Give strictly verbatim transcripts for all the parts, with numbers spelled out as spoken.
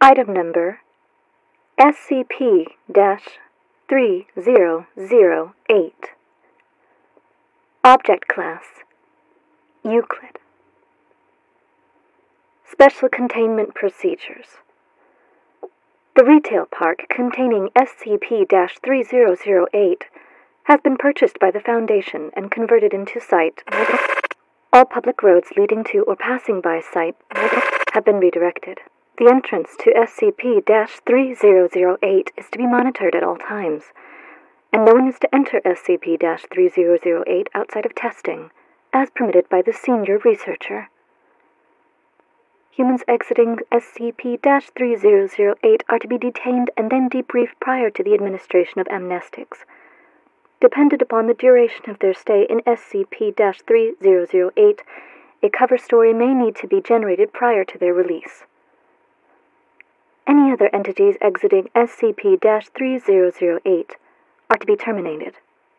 Item number S C P three zero zero eight. Object Class Euclid. Special Containment Procedures. The retail park containing S C P three zero zero eight has been purchased by the Foundation and converted into site. All public roads leading to or passing by site have been redirected. The entrance to S C P three zero zero eight is to be monitored at all times, and no one is to enter S C P three zero zero eight outside of testing, as permitted by the senior researcher. Humans exiting S C P three zero zero eight are to be detained and then debriefed prior to the administration of amnestics. Dependent upon the duration of their stay in S C P three zero zero eight, a cover story may need to be generated prior to their release. Any other entities exiting S C P three zero zero eight are to be terminated.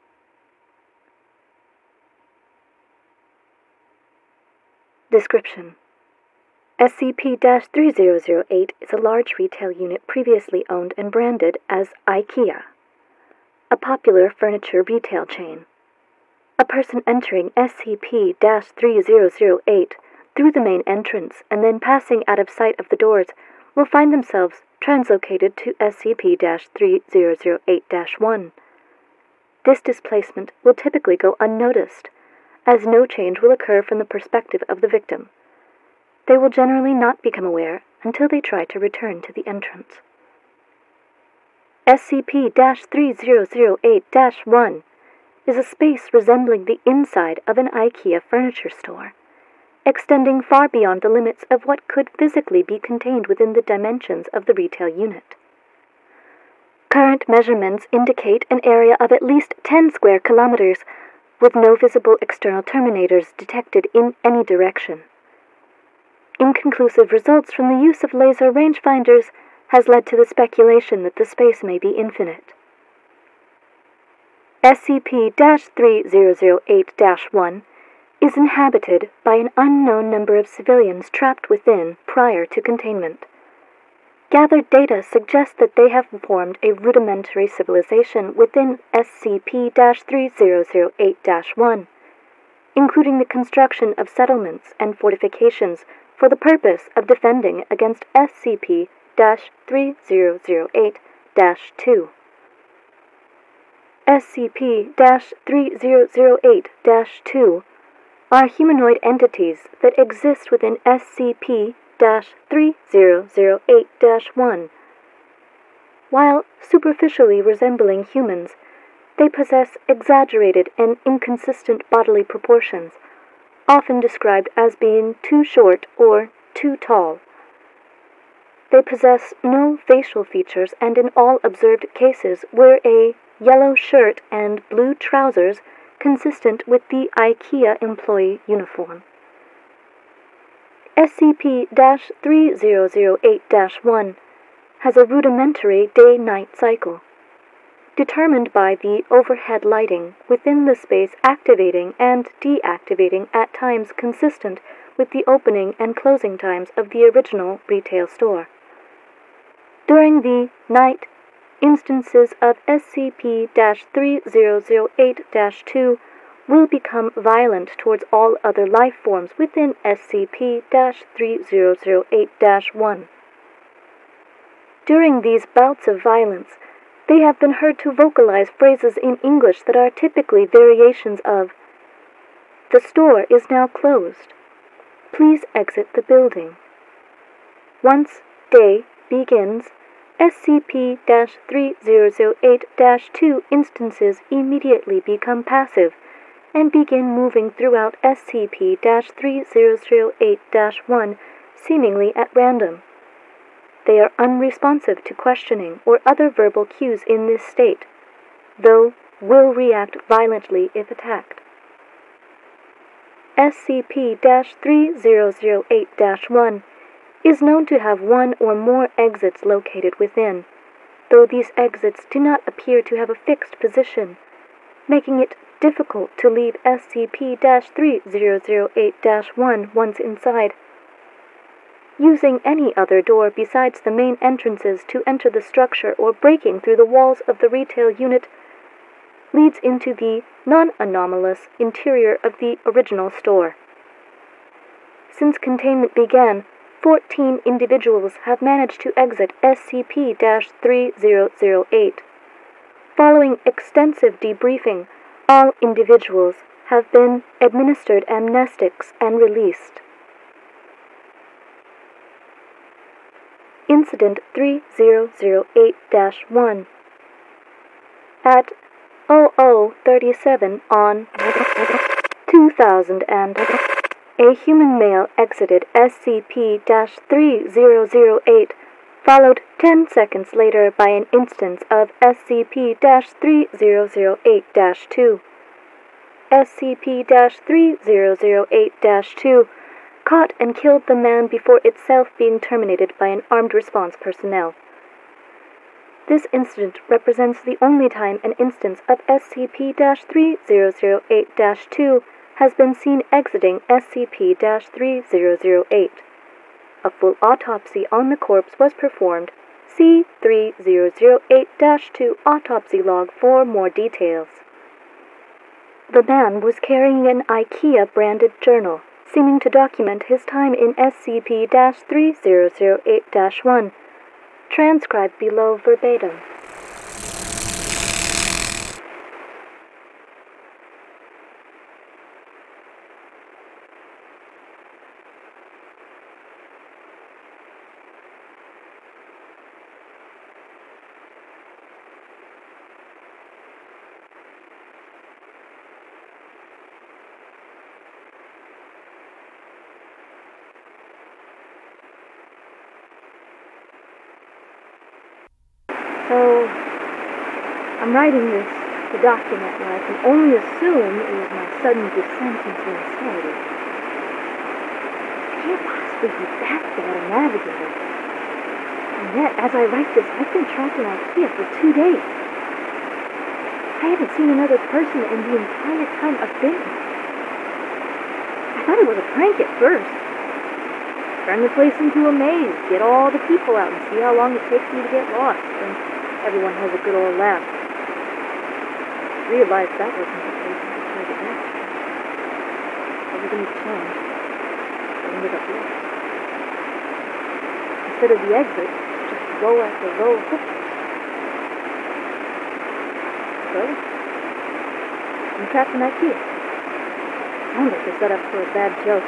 Description: S C P three zero zero eight is a large retail unit previously owned and branded as IKEA, a popular furniture retail chain. A person entering S C P three zero zero eight through the main entrance and then passing out of sight of the doors will find themselves translocated to S C P three zero zero eight dash one. This displacement will typically go unnoticed, as no change will occur from the perspective of the victim. They will generally not become aware until they try to return to the entrance. S C P three zero zero eight dash one is a space resembling the inside of an IKEA furniture store, extending far beyond the limits of what could physically be contained within the dimensions of the retail unit. Current measurements indicate an area of at least ten square kilometers, with no visible external terminators detected in any direction. Inconclusive results from the use of laser rangefinders has led to the speculation that the space may be infinite. S C P three zero zero eight dash one is inhabited by an unknown number of civilians trapped within prior to containment. Gathered data suggests that they have formed a rudimentary civilization within S C P three zero zero eight dash one, including the construction of settlements and fortifications for the purpose of defending against S C P three zero zero eight dash two. S C P three zero zero eight dash two are humanoid entities that exist within S C P three zero zero eight dash one. While superficially resembling humans, they possess exaggerated and inconsistent bodily proportions, often described as being too short or too tall. They possess no facial features and in all observed cases wear a yellow shirt and blue trousers consistent with the IKEA employee uniform. S C P three zero zero eight dash one has a rudimentary day-night cycle, determined by the overhead lighting within the space activating and deactivating at times consistent with the opening and closing times of the original retail store. During the night, instances of S C P three zero zero eight dash two will become violent towards all other life forms within S C P three zero zero eight dash one. During these bouts of violence, they have been heard to vocalize phrases in English that are typically variations of, "The store is now closed. Please exit the building." Once day begins, S C P three zero zero eight dash two instances immediately become passive and begin moving throughout S C P three zero zero eight dash one seemingly at random. They are unresponsive to questioning or other verbal cues in this state, though will react violently if attacked. S C P three zero zero eight dash one is known to have one or more exits located within, though these exits do not appear to have a fixed position, making it difficult to leave S C P three zero zero eight dash one once inside. using any other door besides the main entrances to enter the structure or breaking through the walls of the retail unit leads into the non-anomalous interior of the original store. Since containment began, fourteen individuals have managed to exit S C P three thousand eight. Following extensive debriefing, all individuals have been administered amnestics and released. Incident three thousand eight dash one. At oh oh thirty-seven on two thousand and a human male exited S C P three thousand eight, followed ten seconds later by an instance of S C P three thousand eight dash two. S C P three thousand eight dash two caught and killed the man before itself being terminated by an armed response personnel. This incident represents the only time an instance of S C P three thousand eight dash two has been seen exiting S C P three thousand eight. A full autopsy on the corpse was performed. See three thousand eight dash two autopsy log for more details. The man was carrying an IKEA-branded journal, seeming to document his time in S C P three thousand eight dash one. Transcribed below verbatim. So, I'm writing this to document what I can only assume is my sudden descent into insanity. I can't possibly be that bad a navigator. And yet, as I write this, I've been trapped in IKEA for two days. I haven't seen another person in the entire time I've been here. I thought it was a prank at first. Turn the place into a maze, get all the people out, and see how long it takes me to get lost. And everyone has a good old laugh. Realized that wasn't the case when I tried it next. Everything had changed. I ended up lost. Instead of the exit, just row after row of footsteps. So, I'm trapped in IKEA. Sounds like a setup for a bad joke.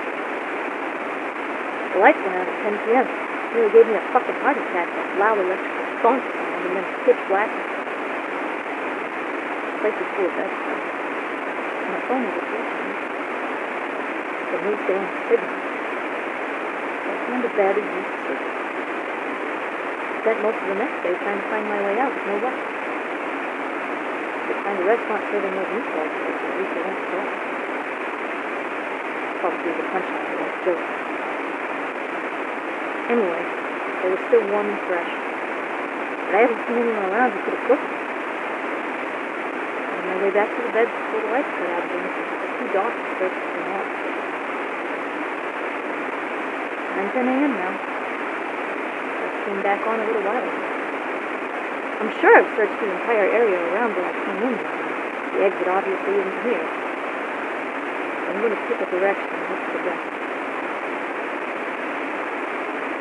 The lights went out at ten p.m. Nearly gave me a fucking heart attack, that loud electrical thunk sound, and then pitch blackness. The place is full of bad stuff. And my phone was working. The moved down signal. That kind of bad as used to. Spent most of the next day trying to find my way out with no luck. Could find a restaurant serving those meatballs, but at least I won't stop. Probably the punchline of that joke. Anyway, they were still warm and fresh. But I haven't seen anyone around who could have cooked them. On my way back to the bed before the lights cut out again, it was too dark to search for them all. nine ten a.m. now. Just came back on a little while ago. I'm sure I've searched the entire area around where I came in. The exit obviously isn't here. I'm going to pick a direction and hope for the best.